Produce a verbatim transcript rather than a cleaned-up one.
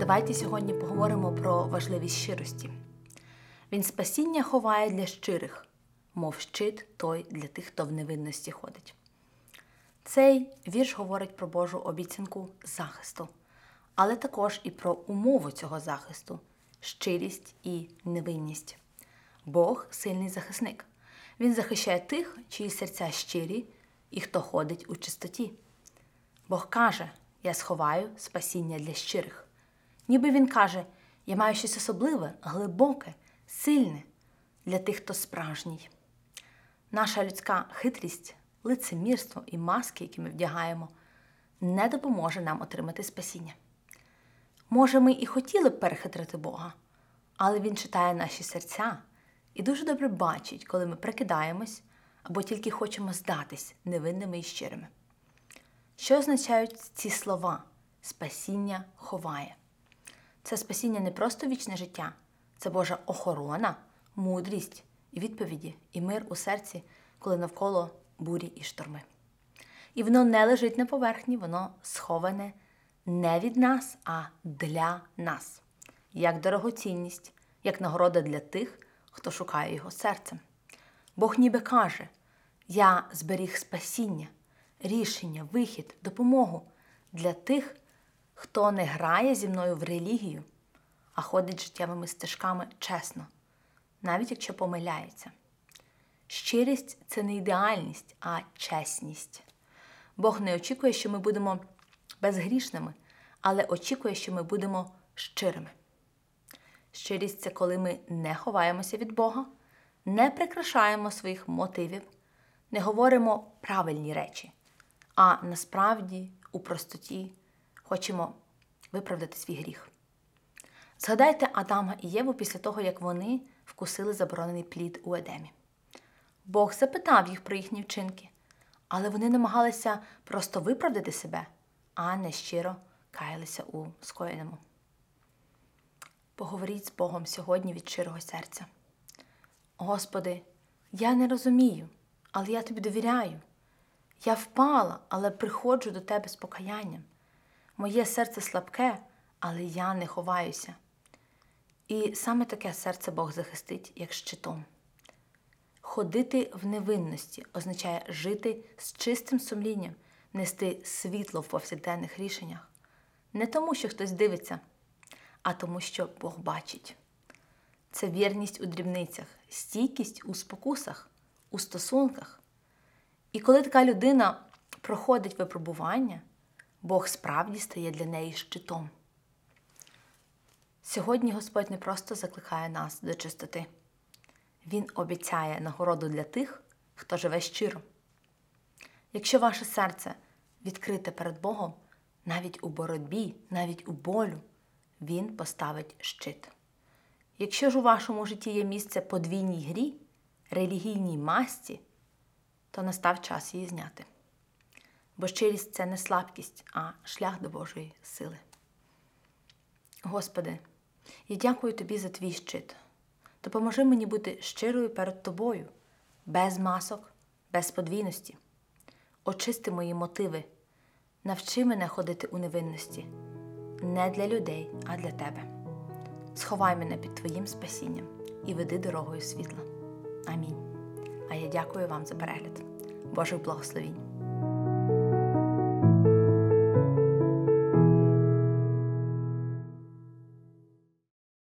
Давайте сьогодні поговоримо про важливість щирості. Він спасіння ховає для щирих, мов щит той для тих, хто в невинності ходить. Цей вірш говорить про Божу обіцянку захисту, але також і про умову цього захисту – щирість і невинність. Бог – сильний захисник. Він захищає тих, чиї серця щирі і хто ходить у чистоті. Бог каже: «Я сховаю спасіння для щирих». Ніби Він каже: «Я маю щось особливе, глибоке, сильне для тих, хто справжній». Наша людська хитрість, лицемірство і маски, які ми вдягаємо, не допоможе нам отримати спасіння. Може, ми і хотіли б перехитрити Бога, але Він читає наші серця і дуже добре бачить, коли ми прикидаємось або тільки хочемо здатись невинними і щирими. Що означають ці слова «спасіння ховає»? Це спасіння не просто вічне життя, це Божа охорона, мудрість і відповіді, і мир у серці, коли навколо бурі і шторми. І воно не лежить на поверхні, воно сховане не від нас, а для нас. Як дорогоцінність, як нагорода для тих, хто шукає його серцем. Бог ніби каже: «Я зберіг спасіння, рішення, вихід, допомогу для тих, хто не грає зі мною в релігію, а ходить життєвими стежками чесно, навіть якщо помиляється». Щирість – це не ідеальність, а чесність. Бог не очікує, що ми будемо безгрішними, але очікує, що ми будемо щирими. Щирість – це коли ми не ховаємося від Бога, не прикрашаємо своїх мотивів, не говоримо правильні речі, а насправді у простоті хочемо виправдати свій гріх. Згадайте Адама і Єву після того, як вони вкусили заборонений плід у Едемі. Бог запитав їх про їхні вчинки, але вони намагалися просто виправдати себе, а не щиро каялися у скоєному. Поговоріть з Богом сьогодні від щирого серця. Господи, я не розумію, але я Тобі довіряю. Я впала, але приходжу до Тебе з покаянням. Моє серце слабке, але я не ховаюся. І саме таке серце Бог захистить, як щитом. Ходити в невинності означає жити з чистим сумлінням, нести світло в повсякденних рішеннях. Не тому, що хтось дивиться, а тому, що Бог бачить. Це вірність у дрібницях, стійкість у спокусах, у стосунках. І коли така людина проходить випробування, Бог справді стає для неї щитом. Сьогодні Господь не просто закликає нас до чистоти. Він обіцяє нагороду для тих, хто живе щиро. Якщо ваше серце відкрите перед Богом, навіть у боротьбі, навіть у болю, Він поставить щит. Якщо ж у вашому житті є місце подвійній грі, релігійній масці, то настав час її зняти. Бо щирість – це не слабкість, а шлях до Божої сили. Господи, я дякую Тобі за Твій щит. Допоможи мені бути щирою перед Тобою, без масок, без подвійності. Очисти мої мотиви, навчи мене ходити у невинності, не для людей, а для Тебе. Сховай мене під Твоїм спасінням і веди дорогою світла. Амінь. А я дякую вам за перегляд. Божих благословінь.